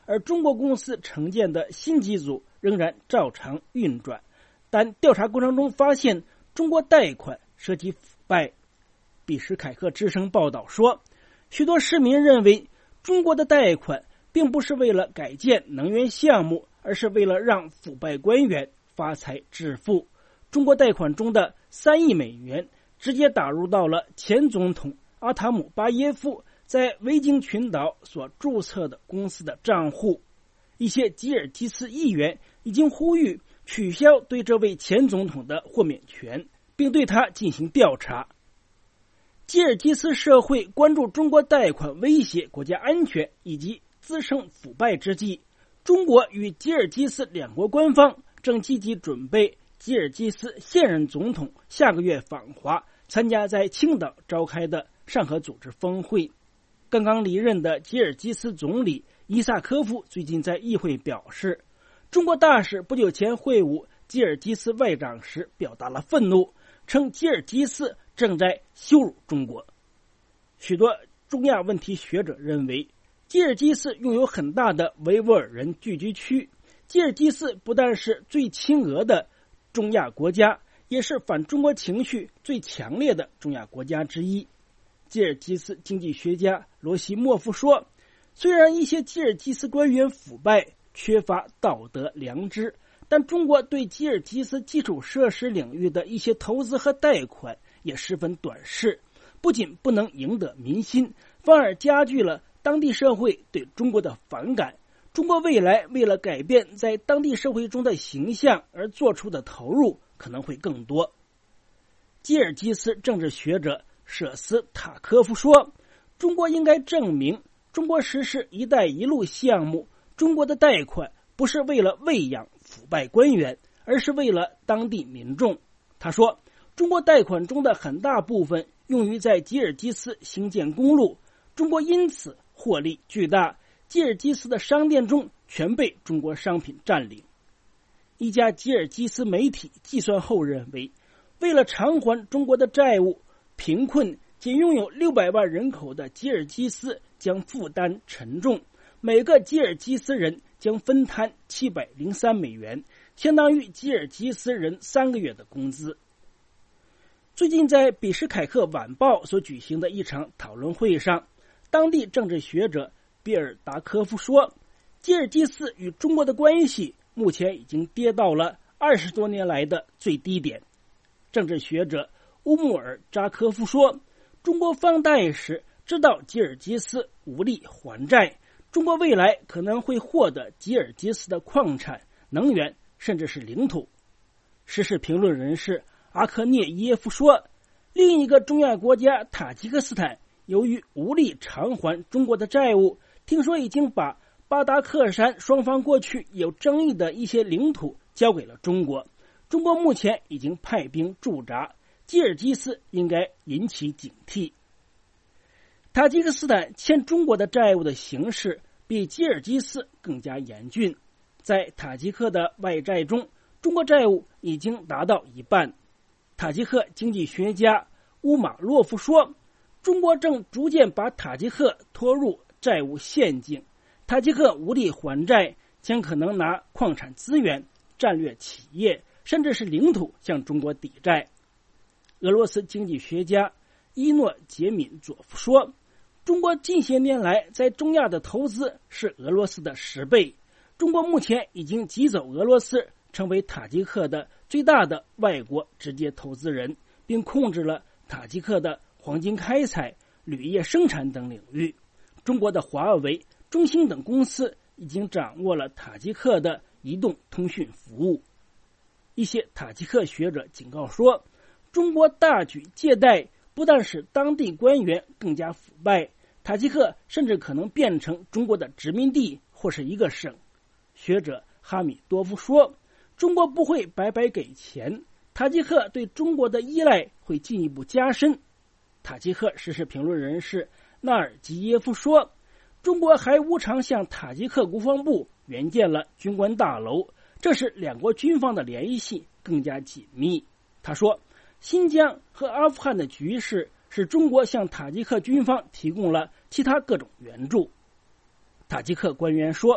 而中国公司承建的新机组仍然照常运转。但调查过程中发现，中国贷款涉及腐败。比什凯克之声报道说，许多市民认为中国的贷款并不是为了改建能源项目，而是为了让腐败官员发财致富。中国贷款中的三亿美元直接打入到了前总统阿塔姆巴耶夫在维京群岛所注册的公司的账户。一些吉尔吉斯议员已经呼吁取消对这位前总统的豁免权，并对他进行调查。吉尔吉斯社会关注中国贷款威胁国家安全以及滋生腐败之际，中国与吉尔吉斯两国官方正积极准备吉尔吉斯现任总统下个月访华，参加在青岛召开的上合组织峰会。刚刚离任的吉尔吉斯总理伊萨科夫最近在议会表示，中国大使不久前会晤吉尔吉斯外长时表达了愤怒，称吉尔吉斯正在羞辱中国。许多中亚问题学者认为，吉尔吉斯拥有很大的维吾尔人聚居区。吉尔吉斯不但是最亲俄的中亚国家，也是反中国情绪最强烈的中亚国家之一。吉尔吉斯经济学家罗西莫夫说，虽然一些吉尔吉斯官员腐败，缺乏道德良知，但中国对吉尔吉斯基础设施领域的一些投资和贷款也十分短视，不仅不能赢得民心，反而加剧了当地社会对中国的反感。中国未来为了改变在当地社会中的形象而做出的投入可能会更多。吉尔吉斯政治学者舍斯塔科夫说，中国应该证明中国实施“一带一路”项目，中国的贷款不是为了喂养腐败官员，而是为了当地民众。他说，中国贷款中的很大部分用于在吉尔吉斯兴建公路，中国因此获利巨大，吉尔吉斯的商店中全被中国商品占领。一家吉尔吉斯媒体计算后认为，为了偿还中国的债务，贫困仅拥有六百万人口的吉尔吉斯将负担沉重，每个吉尔吉斯人将分摊七百零三美元，相当于吉尔吉斯人三个月的工资。最近在比什凯克晚报所举行的一场讨论会上，当地政治学者比尔达科夫说，吉尔吉斯与中国的关系目前已经跌到了二十多年来的最低点。政治学者乌穆尔扎科夫说，中国放贷时知道吉尔吉斯无力还债，中国未来可能会获得吉尔吉斯的矿产、能源，甚至是领土。时事评论人士阿科涅耶夫说，另一个中亚国家塔吉克斯坦由于无力偿还中国的债务，听说已经把巴达克山双方过去有争议的一些领土交给了中国。中国目前已经派兵驻扎，吉尔吉斯应该引起警惕。塔吉克斯坦欠中国的债务的形势比吉尔吉斯更加严峻，在塔吉克的外债中，中国债务已经达到一半。塔吉克经济学家乌马洛夫说，中国正逐渐把塔吉克拖入债务陷阱，塔吉克无力还债，将可能拿矿产资源、战略企业甚至是领土向中国抵债。俄罗斯经济学家伊诺杰敏佐夫说，中国近些年来在中亚的投资是俄罗斯的十倍，中国目前已经挤走俄罗斯，成为塔吉克的最大的外国直接投资人，并控制了塔吉克的黄金开采、铝业生产等领域。中国的华为、中兴等公司已经掌握了塔吉克的移动通讯服务。一些塔吉克学者警告说，中国大举借贷不但使当地官员更加腐败，塔吉克甚至可能变成中国的殖民地或是一个省。学者哈米多夫说，中国不会白白给钱，塔吉克对中国的依赖会进一步加深。塔吉克时事评论人士纳尔吉耶夫说，中国还无偿向塔吉克国防部援建了军官大楼，这使两国军方的联系更加紧密。他说，新疆和阿富汗的局势使中国向塔吉克军方提供了其他各种援助。塔吉克官员说，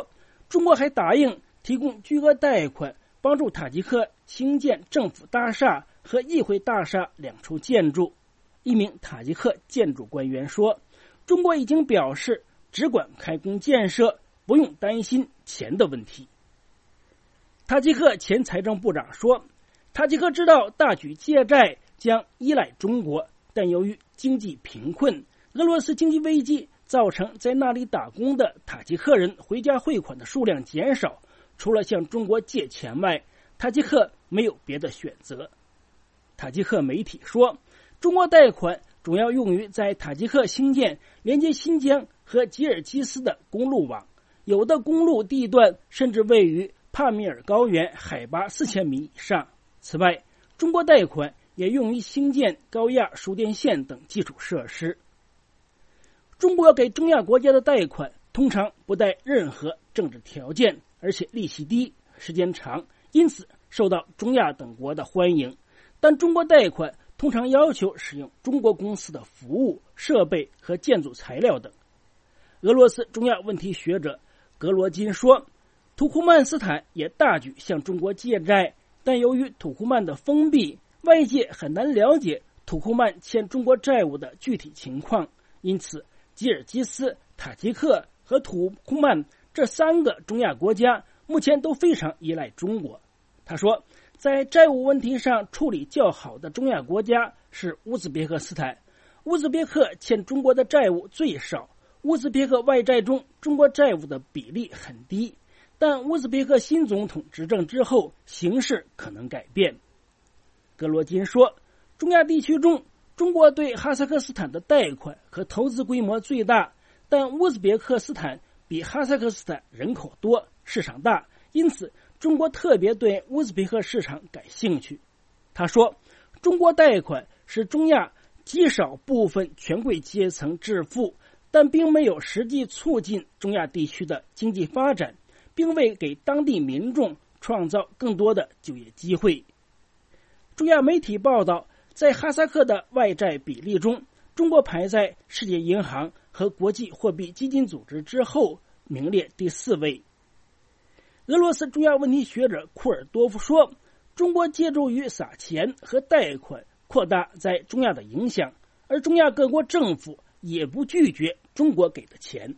中国还答应提供巨额贷款，帮助塔吉克兴建政府大厦和议会大厦两处建筑。一名塔吉克建筑官员说，中国已经表示只管开工建设，不用担心钱的问题。塔吉克前财政部长说，塔吉克知道大举借债将依赖中国，但由于经济贫困，俄罗斯经济危机造成在那里打工的塔吉克人回家汇款的数量减少，除了向中国借钱外，塔吉克没有别的选择。塔吉克媒体说，中国贷款主要用于在塔吉克兴建连接新疆和吉尔吉斯的公路网，有的公路地段甚至位于帕米尔高原海拔四千米以上。此外，中国贷款也用于兴建高压输电线等基础设施。中国给中亚国家的贷款通常不带任何政治条件，而且利息低、时间长，因此受到中亚等国的欢迎。但中国贷款通常要求使用中国公司的服务、设备和建筑材料等。俄罗斯中亚问题学者格罗金说，土库曼斯坦也大举向中国借债，但由于土库曼的封闭，外界很难了解土库曼欠中国债务的具体情况，因此吉尔吉斯、塔吉克和土库曼这三个中亚国家目前都非常依赖中国。他说，在债务问题上处理较好的中亚国家是乌兹别克斯坦，乌兹别克欠中国的债务最少，乌兹别克外债中中国债务的比例很低，但乌兹别克新总统执政之后，形势可能改变。格罗金说，中亚地区中，中国对哈萨克斯坦的贷款和投资规模最大，但乌兹别克斯坦比哈萨克斯坦人口多，市场大，因此中国特别对乌兹别克市场感兴趣。他说，中国贷款使中亚极少部分权贵阶层致富，但并没有实际促进中亚地区的经济发展，并未给当地民众创造更多的就业机会。中亚媒体报道，在哈萨克的外债比例中，中国排在世界银行和国际货币基金组织之后，名列第四位。俄罗斯中亚问题学者库尔多夫说，中国借助于撒钱和贷款扩大在中亚的影响，而中亚各国政府也不拒绝中国给的钱。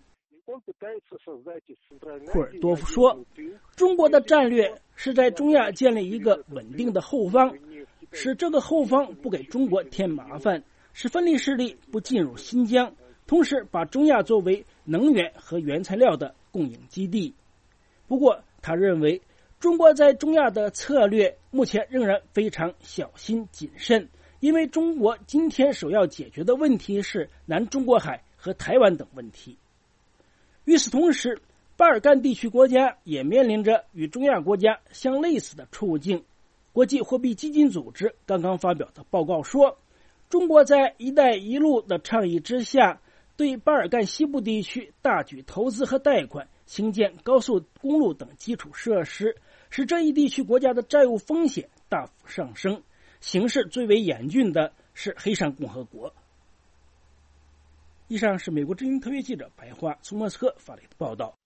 库尔多夫说，中国的战略是在中亚建立一个稳定的后方，使这个后方不给中国添麻烦，使分离势力不进入新疆，同时把中亚作为能源和原材料的供应基地。不过他认为，中国在中亚的策略目前仍然非常小心谨慎，因为中国今天首要解决的问题是南中国海和台湾等问题。与此同时，巴尔干地区国家也面临着与中亚国家相类似的处境。国际货币基金组织刚刚发表的报告说，中国在一带一路的倡议之下，对巴尔干西部地区大举投资和贷款，兴建高速公路等基础设施，使这一地区国家的债务风险大幅上升。形势最为严峻的是黑山共和国。以上是美国之音特约记者白桦从莫斯科发来的报道。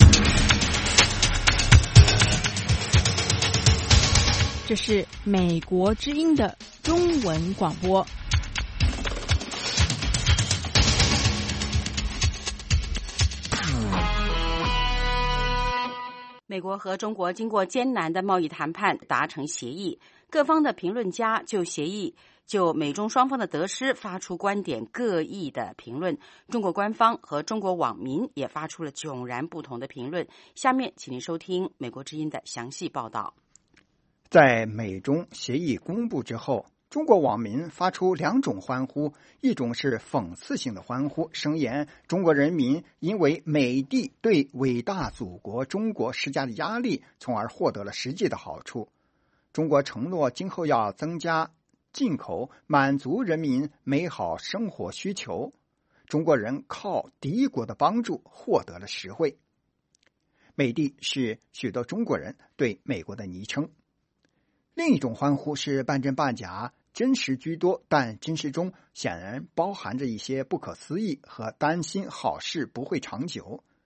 这是美国之音的中文广播。 美国和中国经过艰难的贸易谈判达成协议，各方的评论家就协议就美中双方的得失发出观点各异的评论，中国官方和中国网民也发出了迥然不同的评论。下面请您收听美国之音的详细报道。 在美中协议公布之后，中国网民发出两种欢呼，一种是讽刺性的欢呼，声言中国人民因为美帝对伟大祖国中国施加的压力，从而获得了实际的好处。中国承诺今后要增加进口，满足人民美好生活需求，中国人靠敌国的帮助获得了实惠。美帝是许多中国人对美国的昵称。另一种欢呼是半真半假，真实居多，但真实中显然包含着一些不可思议和担心好事不会长久。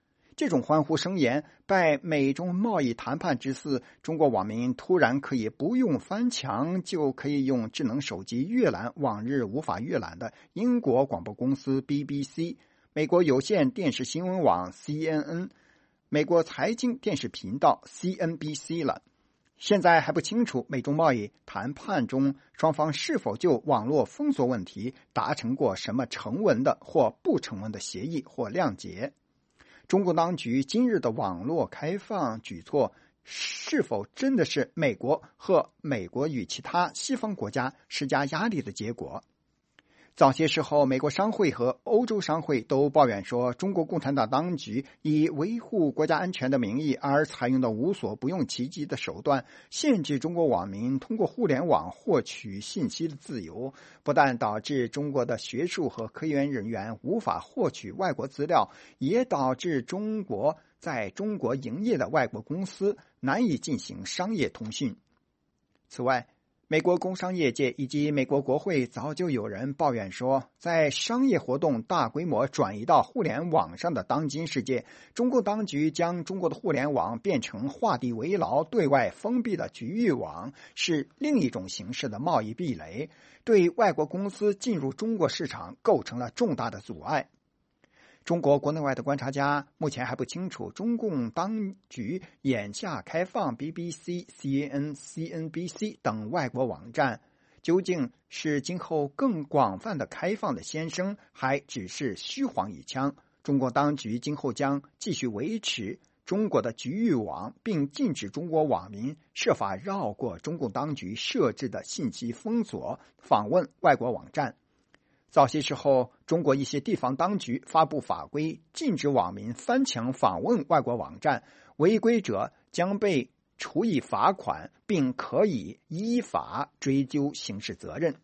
这种欢呼声言拜美中贸易谈判之赐，中国网民突然可以不用翻墙就可以用智能手机阅览往日无法阅览的英国广播公司 B B C、 美国有线电视新闻网 C N N、 美国财经电视频道 C N B C 了。现在还不清楚美中贸易谈判中双方是否就网络封锁问题达成过什么成文的或不成文的协议或谅解。中共当局今日的网络开放举措是否真的是美国和美国与其他西方国家施加压力的结果？早些时候，美国商会和欧洲商会都抱怨说，中国共产党当局以维护国家安全的名义而采用的无所不用其极的手段，限制中国网民通过互联网获取信息的自由，不但导致中国的学术和科研人员无法获取外国资料，也导致中国在中国营业的外国公司难以进行商业通讯。此外，美国工商业界以及美国国会早就有人抱怨说，在商业活动大规模转移到互联网上的当今世界，中共当局将中国的互联网变成画地为牢、对外封闭的局域网，是另一种形式的贸易壁垒，对外国公司进入中国市场构成了重大的阻碍。中国国内外的观察家目前还不清楚，中共当局眼下开放 B B C、C N N、C N B C 等外国网站，究竟是今后更广泛的开放的先声，还只是虚晃一枪？中国当局今后将继续维持中国的局域网，并禁止中国网民设法绕过中共当局设置的信息封锁，访问外国网站。早些时候，中国一些地方当局发布法规，禁止网民翻墙访问外国网站，违规者将被处以罚款，并可以依法追究刑事责任。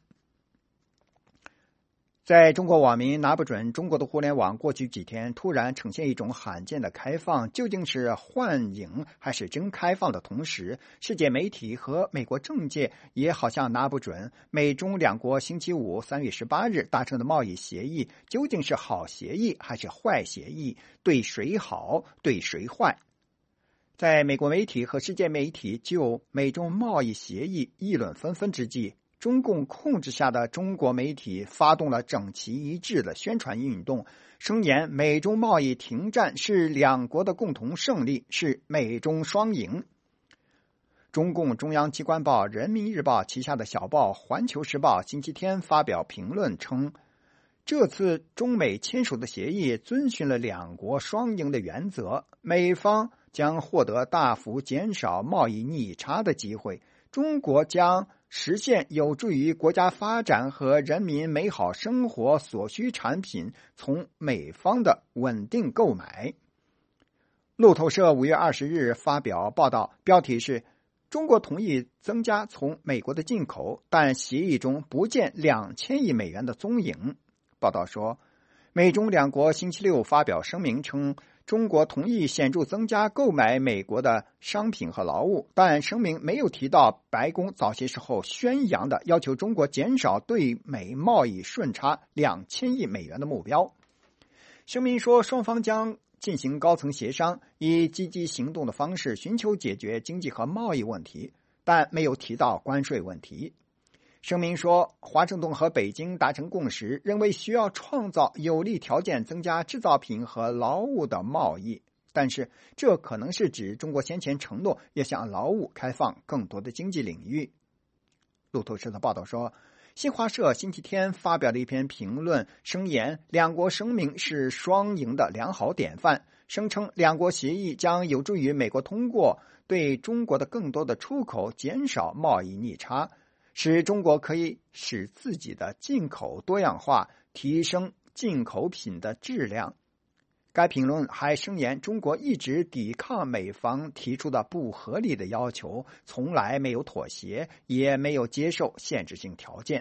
在中国网民拿不准中国的互联网过去几天突然呈现一种罕见的开放究竟是幻影还是真开放的同时，世界媒体和美国政界也好像拿不准美中两国星期五三月十八日达成的贸易协议究竟是好协议还是坏协议，对谁好对谁坏。在美国媒体和世界媒体就美中贸易协议议论纷纷之际，中共控制下的中国媒体发动了整齐一致的宣传运动，声言美中贸易停战是两国的共同胜利，是美中双赢。中共中央机关报《人民日报》旗下的小报《环球时报》星期天发表评论称，这次中美签署的协议遵循了两国双赢的原则，美方将获得大幅减少贸易逆差的机会，中国将实现有助于国家发展和人民美好生活所需产品从美方的稳定购买。路透社五月二十日发表报道，标题是中国同意增加从美国的进口，但协议中不见两千亿美元的踪影。报道说，美中两国星期六发表声明称，中国同意显著增加购买美国的商品和劳务，但声明没有提到白宫早些时候宣扬的要求中国减少对美贸易顺差两千亿美元的目标。声明说，双方将进行高层协商，以积极行动的方式寻求解决经济和贸易问题，但没有提到关税问题。声明说，华盛顿和北京达成共识，认为需要创造有利条件增加制造品和劳务的贸易，但是这可能是指中国先前承诺要向劳务开放更多的经济领域。路透社的报道说，新华社星期天发表了一篇评论，声言两国声明是双赢的良好典范，声称两国协议将有助于美国通过对中国的更多的出口减少贸易逆差，使中国可以使自己的进口多样化，提升进口品的质量。该评论还声言，中国一直抵抗美方提出的不合理的要求，从来没有妥协，也没有接受限制性条件。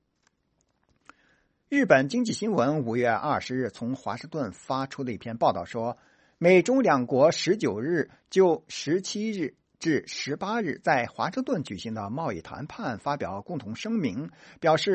日本经济新闻五月二十日从华盛顿发出的一篇报道说，美中两国十九日就十七日至十八日在华盛顿举行的贸易谈判发表共同声明，表示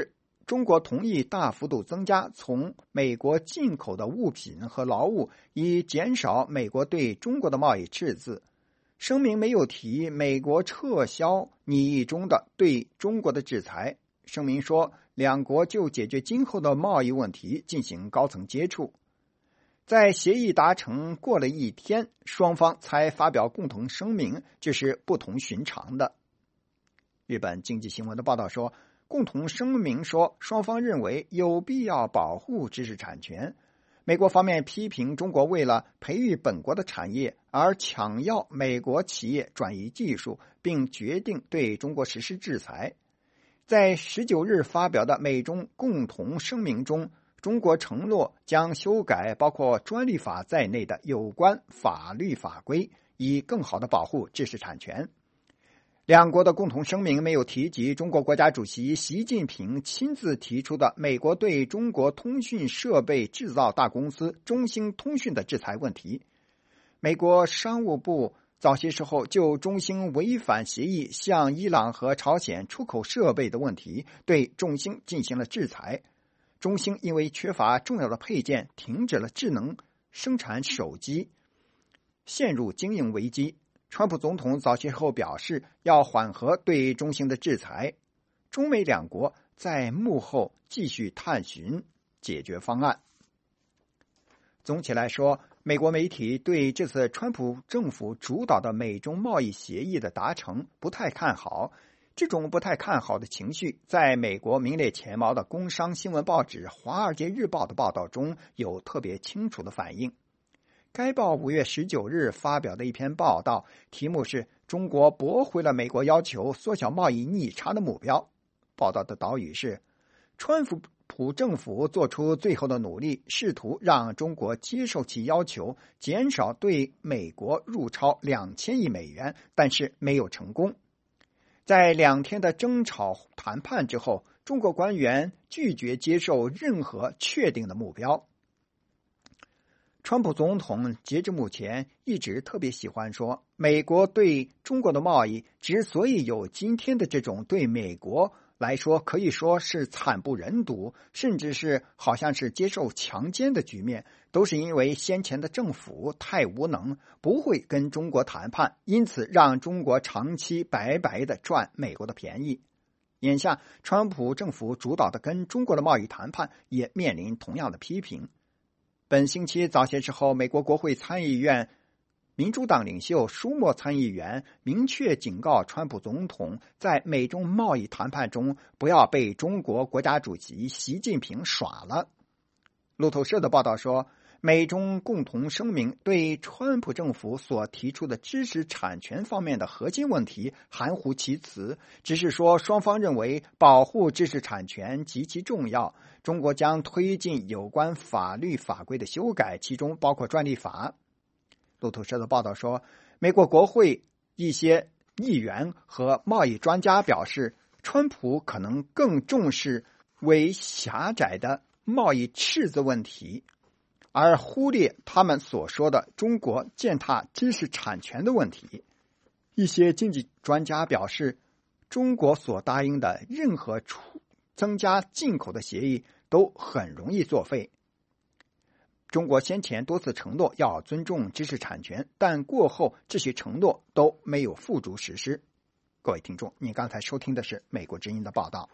中国同意大幅度增加从美国进口的物品和劳务，以减少美国对中国的贸易赤字。声明没有提美国撤销拟议中的对中国的制裁。声明说，两国就解决今后的贸易问题进行高层接触。在协议达成过了一天，双方才发表共同声明，这是不同寻常的。日本经济新闻的报道说，共同声明说，双方认为有必要保护知识产权。美国方面批评中国为了培育本国的产业而抢要美国企业转移技术，并决定对中国实施制裁。在十九日发表的美中共同声明中，中国承诺将修改包括专利法在内的有关法律法规，以更好地保护知识产权。两国的共同声明没有提及中国国家主席习近平亲自提出的美国对中国通讯设备制造大公司中兴通讯的制裁问题。美国商务部早些时候就中兴违反协议向伊朗和朝鲜出口设备的问题对中兴进行了制裁。中兴因为缺乏重要的配件，停止了智能生产手机，陷入经营危机。川普总统早些时候表示要缓和对中兴的制裁，中美两国在幕后继续探寻解决方案。总体来说，美国媒体对这次川普政府主导的美中贸易协议的达成不太看好。这种不太看好的情绪在美国名列前茅的工商新闻报纸《华尔街日报》的报道中有特别清楚的反映。该报五月十九日发表的一篇报道，题目是中国驳回了美国要求缩小贸易逆差的目标。报道的导语是，川普政府做出最后的努力，试图让中国接受其要求，减少对美国入超两千亿美元，但是没有成功。在两天的争吵谈判之后，中国官员拒绝接受任何确定的目标。川普总统截至目前一直特别喜欢说，美国对中国的贸易之所以有今天的这种对美国来说可以说是惨不忍睹，甚至是好像是接受强奸的局面，都是因为先前的政府太无能，不会跟中国谈判，因此让中国长期白白的赚美国的便宜。眼下川普政府主导的跟中国的贸易谈判也面临同样的批评。本星期早些时候，美国国会参议院民主党领袖舒默参议员明确警告川普总统，在美中贸易谈判中不要被中国国家主席习近平耍了。路透社的报道说，美中共同声明对川普政府所提出的知识产权方面的核心问题含糊其辞，只是说双方认为保护知识产权极其重要，中国将推进有关法律法规的修改，其中包括专利法。路透社的报道说，美国国会一些议员和贸易专家表示，川普可能更重视为狭窄的贸易赤字问题，而忽略他们所说的中国践踏知识产权的问题。一些经济专家表示，中国所答应的任何增加进口的协议都很容易作废。中国先前多次承诺要尊重知识产权，但过后这些承诺都没有付诸实施。各位听众，你刚才收听的是美国之音的报道。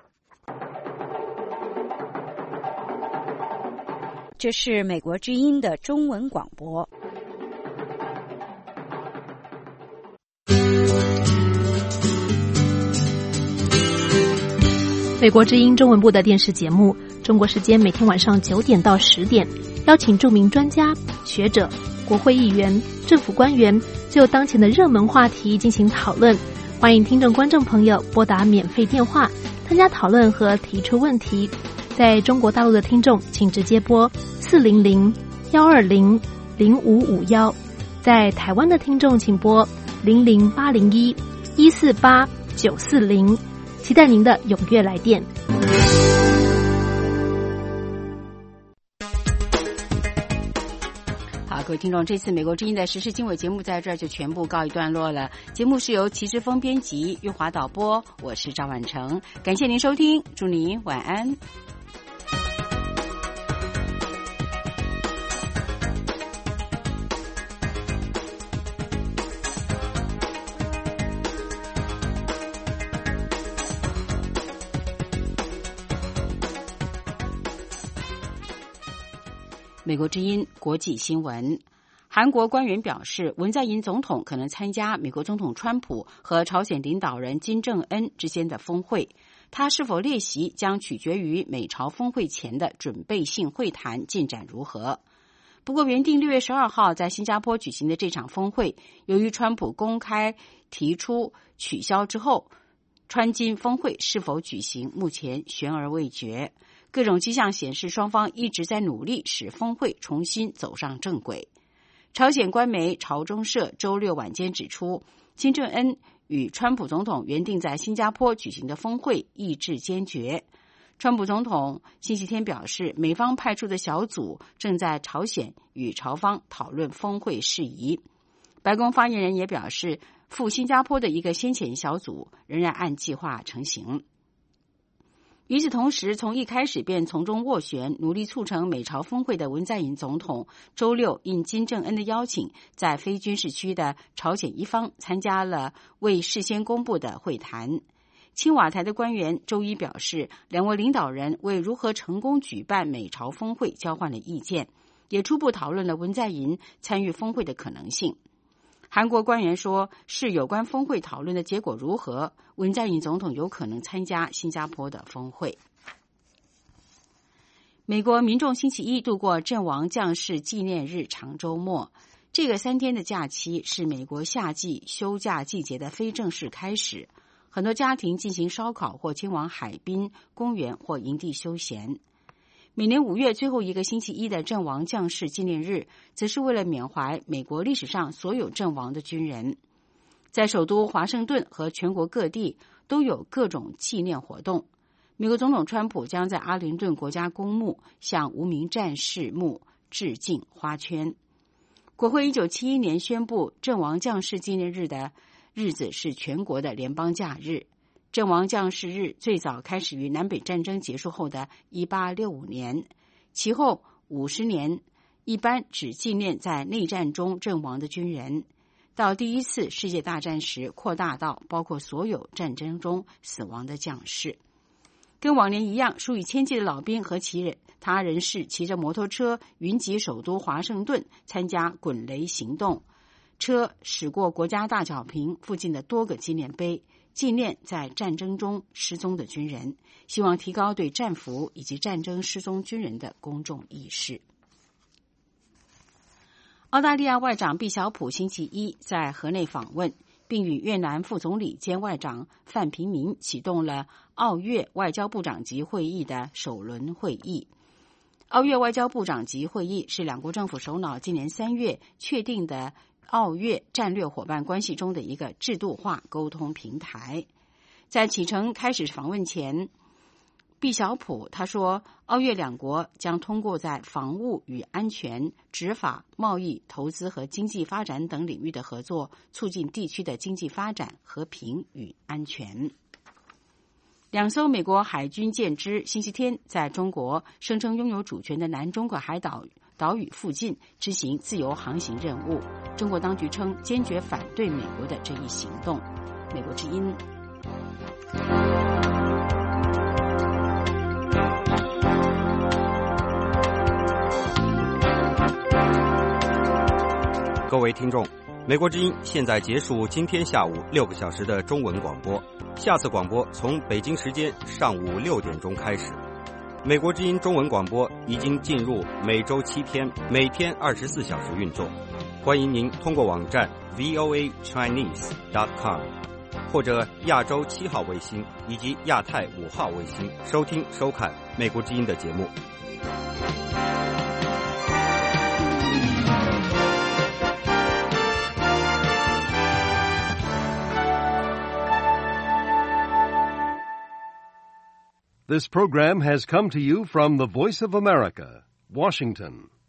这是美国之音的中文广播。 美国之音中文部的电视节目，中国时间每天晚上九点到十点，邀请著名专家、学者、国会议员、政府官员就当前的热门话题进行讨论。欢迎听众观众朋友拨打免费电话参加讨论和提出问题。在中国大陆的听众请直接拨四零零幺二零零五五幺，在台湾的听众请拨零零八零一一四八九四零，期待您的踊跃来电。 好，各各位听众，这次美国之音的时事经纬节目在这儿就全部告一段落了。节目是由齐志峰编辑，玉华导播，我是赵婉成，感谢您收听，祝您晚安。美国之音国际新闻，韩国官员表示，文在寅总统可能参加美国总统川普和朝鲜领导人金正恩之间的峰会，他是否列席将取决于美朝峰会前的准备性会谈进展如何。不过，原定六月十二号在新加坡举行的这场峰会，由于川普公开提出取消之后，川金峰会是否举行，目前悬而未决。各种迹象显示，双方一直在努力使峰会重新走上正轨。朝鲜官媒朝中社周六晚间指出，金正恩与川普总统原定在新加坡举行的峰会意志坚决。川普总统星期天表示，美方派出的小组正在朝鲜与朝方讨论峰会事宜。白宫发言人也表示，赴新加坡的一个先遣小组仍然按计划成行。与此同时，从一开始便从中斡旋，努力促成美朝峰会的文在寅总统，周六应金正恩的邀请，在非军事区的朝鲜一方参加了未事先公布的会谈。青瓦台的官员周一表示，两位领导人为如何成功举办美朝峰会交换了意见，也初步讨论了文在寅参与峰会的可能性。韩国官员说，视有关峰会讨论的结果如何，文在寅总统有可能参加新加坡的峰会。美国民众星期一度过阵亡将士纪念日长周末，这个三天的假期是美国夏季休假季节的非正式开始，很多家庭进行烧烤或前往海滨、公园或营地休闲。每年五月最后一个星期一的阵亡将士纪念日，则是为了缅怀美国历史上所有阵亡的军人。在首都华盛顿和全国各地都有各种纪念活动。美国总统川普将在阿灵顿国家公墓向无名战士墓致敬花圈。国会一九七一年宣布阵亡将士纪念日的日子是全国的联邦假日。阵亡将士日最早开始于南北战争结束后的一八六五年，其后五十年一般只纪念在内战中阵亡的军人，到第一次世界大战时扩大到包括所有战争中死亡的将士。跟往年一样，数以千计的老兵和其他人士骑着摩托车云集首都华盛顿参加滚雷行动，车驶过国家大草坪附近的多个纪念碑，纪念在战争中失踪的军人，希望提高对战俘以及战争失踪军人的公众意识。澳大利亚外长毕晓普星期一在河内访问，并与越南副总理兼外长范平民启动了澳越外交部长级会议的首轮会议。澳越外交部长级会议是两国政府首脑今年三月确定的澳越战略伙伴关系中的一个制度化沟通平台。在启程开始访问前，毕晓普他说，澳越两国将通过在防务与安全、执法、贸易、投资和经济发展等领域的合作，促进地区的经济发展、和平与安全。两艘美国海军舰只星期天在中国声称拥有主权的南中国海岛岛屿附近执行自由航行任务。中国当局称坚决反对美国的这一行动。美国之音。 各位听众，美国之音现在结束今天下午六个小时的中文广播，下次广播从北京时间上午六点钟开始。美国之音中文广播已经进入每周七天，每天二十四小时运作。欢迎您通过网站 v o a chinese dot com 或者亚洲七号卫星以及亚太五号卫星收听收看美国之音的节目。 This program has come to you from the Voice of America, Washington.